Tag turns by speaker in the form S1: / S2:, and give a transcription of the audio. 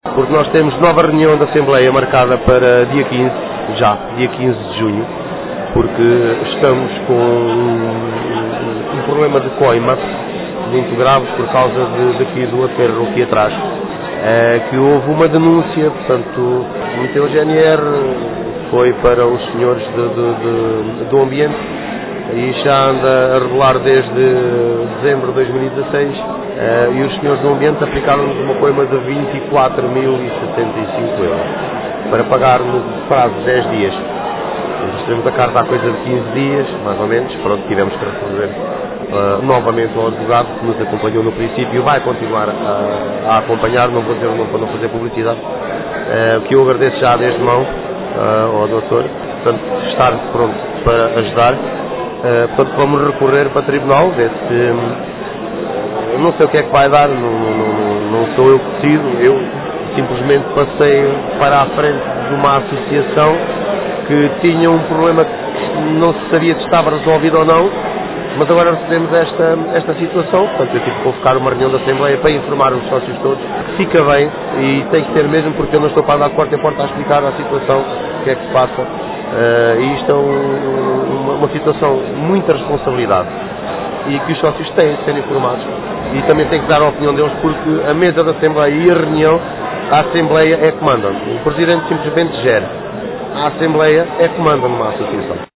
S1: Porque nós temos nova reunião da Assembleia marcada para dia 15, dia 15 de junho, porque estamos com um problema de coima muito grave por causa daqui do aterro aqui atrás, que houve uma denúncia, portanto, meteu o GNR, foi para os senhores do ambiente e já anda a regular desde dezembro de 2016 e os senhores do ambiente aplicaram-nos uma coima de 24.075 euros para pagar no prazo de 10 dias. Recebemos a carta há coisa de 15 dias, mais ou menos, pronto, tivemos que recorrer novamente ao advogado que nos acompanhou no princípio e vai continuar a acompanhar, não vou dizer o nome para não fazer publicidade, que eu agradeço já desde mão ao doutor, portanto, estar pronto para ajudar. Portanto, vamos recorrer para o tribunal, ver se... Eu não sei o que é que vai dar, não sou eu que decido, eu simplesmente passei para a frente de uma associação que tinha um problema que não se sabia se estava resolvido ou não, mas agora recebemos esta situação, portanto eu tive que convocar uma reunião da Assembleia para informar os sócios todos que fica bem e tem que ser mesmo porque eu não estou para andar de porta em porta a explicar a situação, o que é que se passa, e isto é uma situação de muita responsabilidade e que os sócios têm de ser informados e também têm que dar a opinião deles porque a mesa da Assembleia e a reunião, a Assembleia é que manda, o Presidente simplesmente gera, a Assembleia é que manda numa associação.